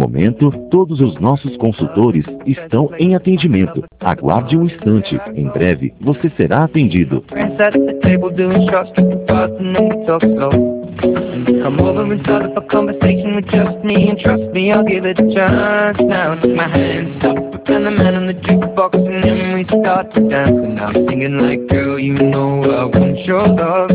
momento, todos os nossos consultores estão em atendimento. Aguarde um instante. Em breve, você será atendido. Come over and start up a conversation with just me, and trust me, I'll give it a chance. Now take my hand, stop, and the man on the jukebox, and then we start to dance. And I'm singing like, girl, you know I want your love.